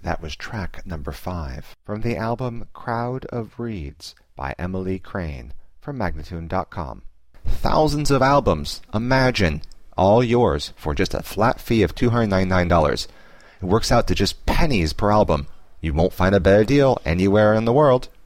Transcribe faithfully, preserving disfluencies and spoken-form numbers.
That was track number five from the album Crowd of Reeds by Emily Crane from Magnatune dot com. Thousands of albums, imagine, all yours for just a flat fee of two hundred ninety-nine dollars. It works out to just pennies per album. You won't find a better deal anywhere in the world.